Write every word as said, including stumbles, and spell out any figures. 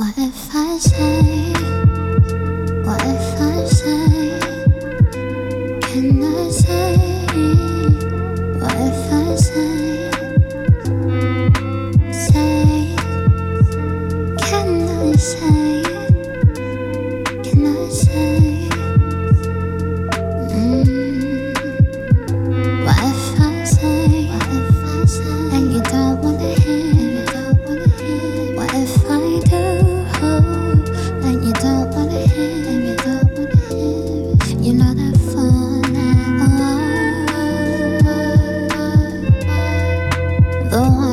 What if I say, what if I say, can I say, what if I say, say, can I say, can I say, mm. What if I say, what if I say, and you don't wanna hear, you don't wanna hear, what if I do? And you don't wanna hear, and you don't wanna hear. You know that phone, the one.